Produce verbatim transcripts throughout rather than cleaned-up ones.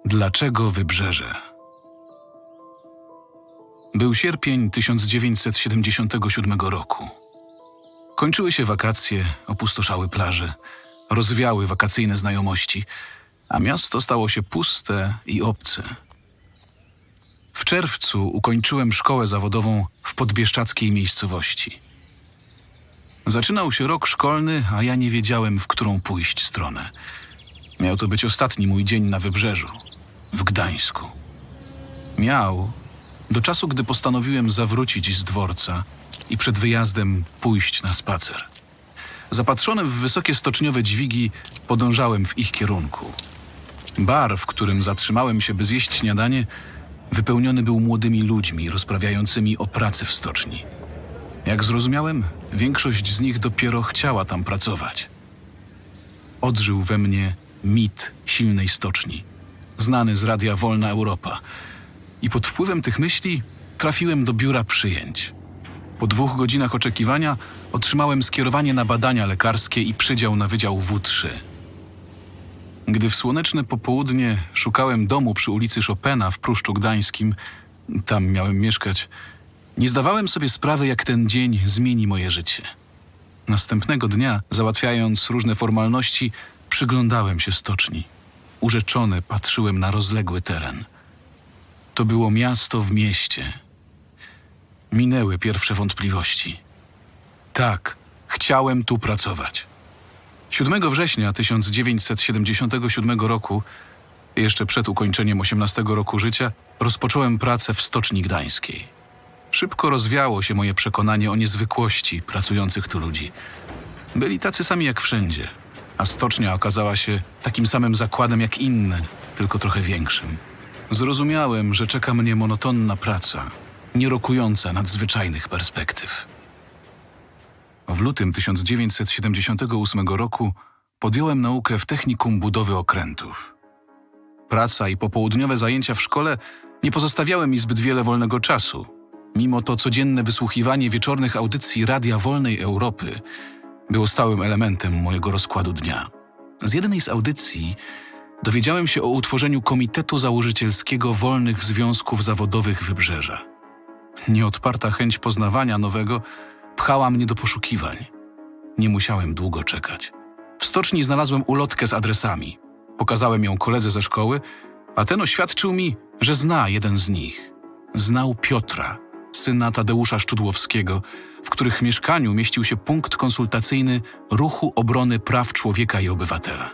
Dlaczego Wybrzeże? Był sierpień tysiąc dziewięćset siedemdziesiątego siódmego roku. Kończyły się wakacje, opustoszały plaże, rozwiały wakacyjne znajomości, a miasto stało się puste i obce. W czerwcu ukończyłem szkołę zawodową w podbieszczackiej miejscowości. Zaczynał się rok szkolny, a ja nie wiedziałem, w którą pójść stronę. Miał to być ostatni mój dzień na Wybrzeżu, w Gdańsku. Miał, do czasu, gdy postanowiłem zawrócić z dworca i przed wyjazdem pójść na spacer. Zapatrzony w wysokie stoczniowe dźwigi, podążałem w ich kierunku. Bar, w którym zatrzymałem się, by zjeść śniadanie, wypełniony był młodymi ludźmi rozprawiającymi o pracy w stoczni. Jak zrozumiałem, większość z nich dopiero chciała tam pracować. Odżył we mnie mit silnej stoczni, znany z radia Wolna Europa, i pod wpływem tych myśli trafiłem do biura przyjęć. Po dwóch godzinach oczekiwania otrzymałem skierowanie na badania lekarskie i przydział na Wydział W trzy. Gdy w słoneczne popołudnie szukałem domu przy ulicy Chopina w Pruszczu Gdańskim, tam miałem mieszkać, nie zdawałem sobie sprawy, jak ten dzień zmieni moje życie. Następnego dnia, załatwiając różne formalności, przyglądałem się stoczni. Urzeczony patrzyłem na rozległy teren. To było miasto w mieście. Minęły pierwsze wątpliwości. Tak, chciałem tu pracować. siódmego września tysiąc dziewięćset siedemdziesiątego siódmego roku, jeszcze przed ukończeniem osiemnastego roku życia, rozpocząłem pracę w Stoczni Gdańskiej. Szybko rozwiało się moje przekonanie o niezwykłości pracujących tu ludzi. Byli tacy sami jak wszędzie, a stocznia okazała się takim samym zakładem jak inne, tylko trochę większym. Zrozumiałem, że czeka mnie monotonna praca, nie rokująca nadzwyczajnych perspektyw. W lutym tysiąc dziewięćset siedemdziesiątego ósmego roku podjąłem naukę w technikum budowy okrętów. Praca i popołudniowe zajęcia w szkole nie pozostawiały mi zbyt wiele wolnego czasu. Mimo to codzienne wysłuchiwanie wieczornych audycji Radia Wolnej Europy było stałym elementem mojego rozkładu dnia. Z jednej z audycji dowiedziałem się o utworzeniu Komitetu Założycielskiego Wolnych Związków Zawodowych Wybrzeża. Nieodparta chęć poznawania nowego pchała mnie do poszukiwań. Nie musiałem długo czekać. W stoczni znalazłem ulotkę z adresami. Pokazałem ją koledze ze szkoły, a ten oświadczył mi, że zna jeden z nich. Znał Piotra, syna Tadeusza Szczudłowskiego, w których mieszkaniu mieścił się punkt konsultacyjny Ruchu Obrony Praw Człowieka i Obywatela.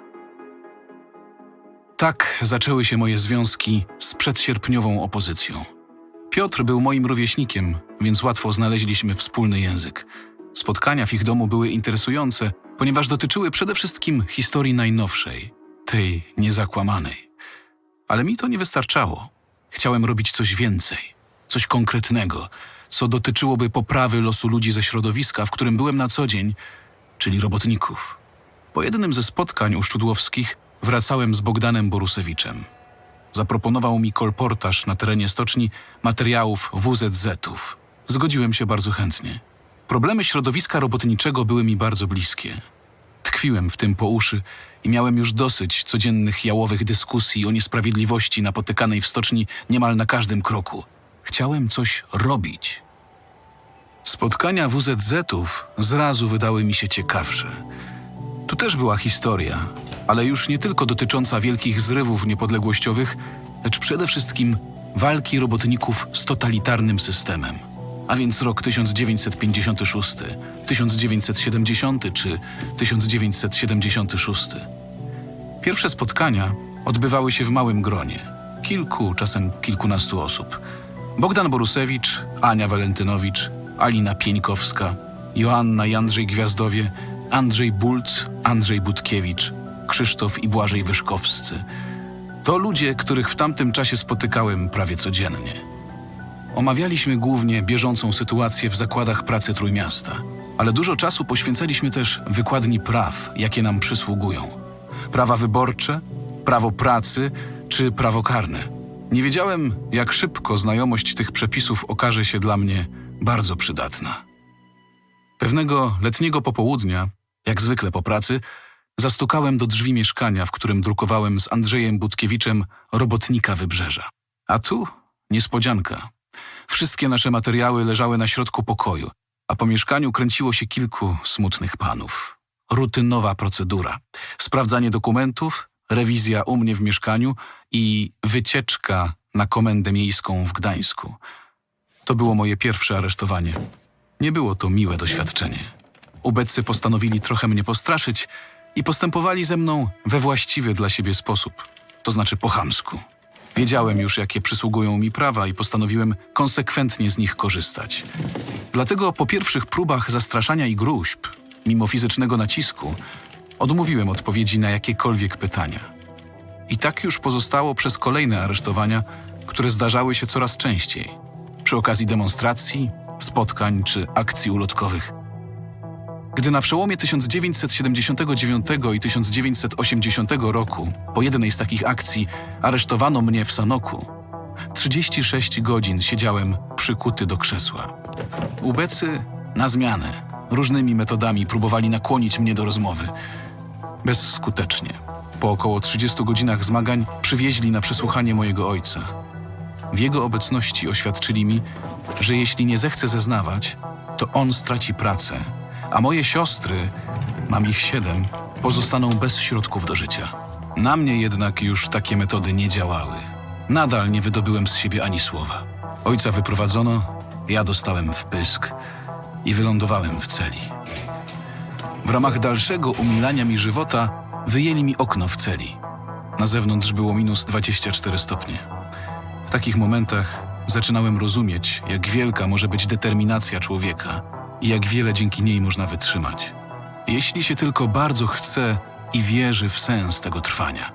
Tak zaczęły się moje związki z przedsierpniową opozycją. Piotr był moim rówieśnikiem, więc łatwo znaleźliśmy wspólny język. Spotkania w ich domu były interesujące, ponieważ dotyczyły przede wszystkim historii najnowszej, tej niezakłamanej. Ale mi to nie wystarczało. Chciałem robić coś więcej, coś konkretnego, co dotyczyłoby poprawy losu ludzi ze środowiska, w którym byłem na co dzień, czyli robotników. Po jednym ze spotkań u Szczudłowskich wracałem z Bogdanem Borusewiczem. Zaproponował mi kolportaż na terenie stoczni materiałów W Z Z-ów. Zgodziłem się bardzo chętnie. Problemy środowiska robotniczego były mi bardzo bliskie. Tkwiłem w tym po uszy i miałem już dosyć codziennych jałowych dyskusji o niesprawiedliwości napotykanej w stoczni niemal na każdym kroku. Chciałem coś robić. Spotkania W Z Z-ów zrazu wydały mi się ciekawsze. Tu też była historia, ale już nie tylko dotycząca wielkich zrywów niepodległościowych, lecz przede wszystkim walki robotników z totalitarnym systemem. A więc rok tysiąc dziewięćset pięćdziesiąty szósty, tysiąc dziewięćset siedemdziesiąty czy tysiąc dziewięćset siedemdziesiąty szósty. Pierwsze spotkania odbywały się w małym gronie. Kilku, czasem kilkunastu osób. Bogdan Borusewicz, Ania Walentynowicz, Alina Pieńkowska, Joanna i Andrzej Gwiazdowie, Andrzej Bulc, Andrzej Budkiewicz, Krzysztof i Błażej Wyszkowscy. To ludzie, których w tamtym czasie spotykałem prawie codziennie. Omawialiśmy głównie bieżącą sytuację w zakładach pracy Trójmiasta, ale dużo czasu poświęcaliśmy też wykładni praw, jakie nam przysługują. Prawa wyborcze, prawo pracy czy prawo karne. Nie wiedziałem, jak szybko znajomość tych przepisów okaże się dla mnie bardzo przydatna. Pewnego letniego popołudnia, jak zwykle po pracy, zastukałem do drzwi mieszkania, w którym drukowałem z Andrzejem Budkiewiczem Robotnika Wybrzeża. A tu niespodzianka. Wszystkie nasze materiały leżały na środku pokoju, a po mieszkaniu kręciło się kilku smutnych panów. Rutynowa procedura. Sprawdzanie dokumentów, rewizja u mnie w mieszkaniu i wycieczka na komendę miejską w Gdańsku. To było moje pierwsze aresztowanie. Nie było to miłe doświadczenie. Ubeccy postanowili trochę mnie postraszyć i postępowali ze mną we właściwy dla siebie sposób, to znaczy po chamsku. Wiedziałem już, jakie przysługują mi prawa i postanowiłem konsekwentnie z nich korzystać. Dlatego po pierwszych próbach zastraszania i gróźb, mimo fizycznego nacisku, odmówiłem odpowiedzi na jakiekolwiek pytania. I tak już pozostało przez kolejne aresztowania, które zdarzały się coraz częściej, przy okazji demonstracji, spotkań czy akcji ulotkowych. Gdy na przełomie tysiąc dziewięćset siedemdziesiątego dziewiątego i tysiąc dziewięćset osiemdziesiątego roku po jednej z takich akcji aresztowano mnie w Sanoku, trzydzieści sześć godzin siedziałem przykuty do krzesła. Ubecy na zmianę różnymi metodami próbowali nakłonić mnie do rozmowy. Bezskutecznie. Po około trzydziestu godzinach zmagań przywieźli na przesłuchanie mojego ojca. W jego obecności oświadczyli mi, że jeśli nie zechce zeznawać, to on straci pracę, a moje siostry, mam ich siedem, pozostaną bez środków do życia. Na mnie jednak już takie metody nie działały. Nadal nie wydobyłem z siebie ani słowa. Ojca wyprowadzono, ja dostałem w pysk i wylądowałem w celi. W ramach dalszego umilania mi żywota wyjęli mi okno w celi. Na zewnątrz było minus dwadzieścia cztery stopnie. W takich momentach zaczynałem rozumieć, jak wielka może być determinacja człowieka i jak wiele dzięki niej można wytrzymać, jeśli się tylko bardzo chce i wierzy w sens tego trwania.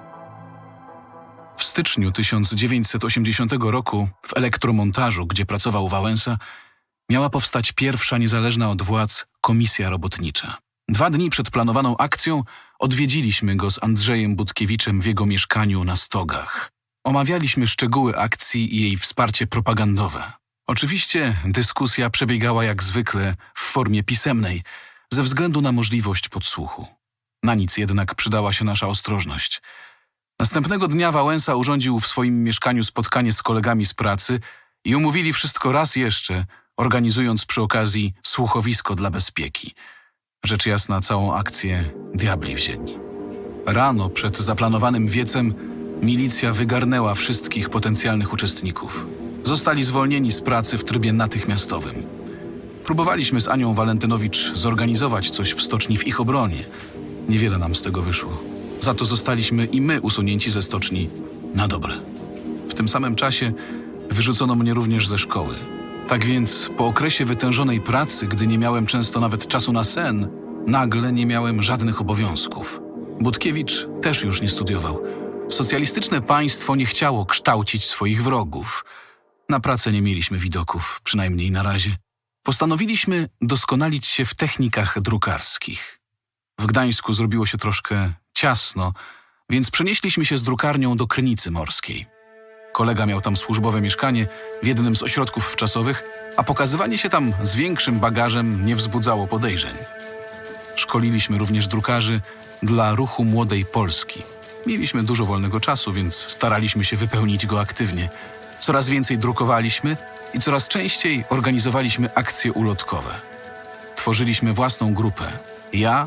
W styczniu tysiąc dziewięćset osiemdziesiątego roku w elektromontażu, gdzie pracował Wałęsa, miała powstać pierwsza niezależna od władz komisja robotnicza. Dwa dni przed planowaną akcją odwiedziliśmy go z Andrzejem Budkiewiczem w jego mieszkaniu na Stogach. Omawialiśmy szczegóły akcji i jej wsparcie propagandowe. Oczywiście dyskusja przebiegała jak zwykle w formie pisemnej, ze względu na możliwość podsłuchu. Na nic jednak przydała się nasza ostrożność. Następnego dnia Wałęsa urządził w swoim mieszkaniu spotkanie z kolegami z pracy i umówili wszystko raz jeszcze, organizując przy okazji słuchowisko dla bezpieki. Rzecz jasna, całą akcję diabli wzięli. Rano przed zaplanowanym wiecem milicja wygarnęła wszystkich potencjalnych uczestników. Zostali zwolnieni z pracy w trybie natychmiastowym. Próbowaliśmy z Anią Walentynowicz zorganizować coś w stoczni w ich obronie. Niewiele nam z tego wyszło. Za to zostaliśmy i my usunięci ze stoczni na dobre. W tym samym czasie wyrzucono mnie również ze szkoły. Tak więc po okresie wytężonej pracy, gdy nie miałem często nawet czasu na sen, nagle nie miałem żadnych obowiązków. Budkiewicz też już nie studiował. Socjalistyczne państwo nie chciało kształcić swoich wrogów. Na pracę nie mieliśmy widoków, przynajmniej na razie. Postanowiliśmy doskonalić się w technikach drukarskich. W Gdańsku zrobiło się troszkę ciasno, więc przenieśliśmy się z drukarnią do Krynicy Morskiej. Kolega miał tam służbowe mieszkanie w jednym z ośrodków wczasowych, a pokazywanie się tam z większym bagażem nie wzbudzało podejrzeń. Szkoliliśmy również drukarzy dla Ruchu Młodej Polski. Mieliśmy dużo wolnego czasu, więc staraliśmy się wypełnić go aktywnie. Coraz więcej drukowaliśmy i coraz częściej organizowaliśmy akcje ulotkowe. Tworzyliśmy własną grupę. Ja,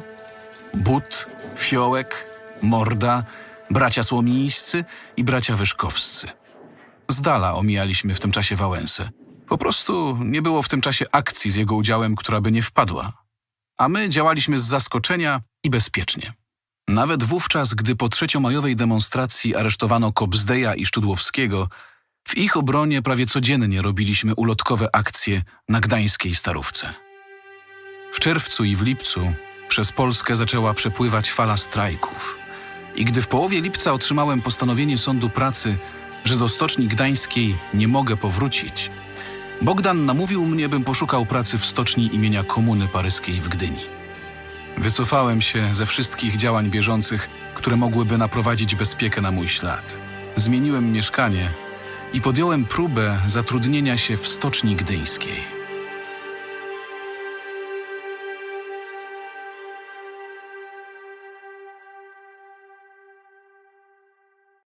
But, Fiołek, Morda, bracia Słomińscy i bracia Wyszkowscy. Z dala omijaliśmy w tym czasie Wałęsę. Po prostu nie było w tym czasie akcji z jego udziałem, która by nie wpadła. A my działaliśmy z zaskoczenia i bezpiecznie. Nawet wówczas, gdy po trzeciomajowej demonstracji aresztowano Kobzdeja i Szczudłowskiego, w ich obronie prawie codziennie robiliśmy ulotkowe akcje na gdańskiej Starówce. W czerwcu i w lipcu przez Polskę zaczęła przepływać fala strajków. I gdy w połowie lipca otrzymałem postanowienie Sądu Pracy, że do Stoczni Gdańskiej nie mogę powrócić, Bogdan namówił mnie, bym poszukał pracy w stoczni imienia Komuny Paryskiej w Gdyni. Wycofałem się ze wszystkich działań bieżących, które mogłyby naprowadzić bezpiekę na mój ślad. Zmieniłem mieszkanie i podjąłem próbę zatrudnienia się w Stoczni Gdyńskiej.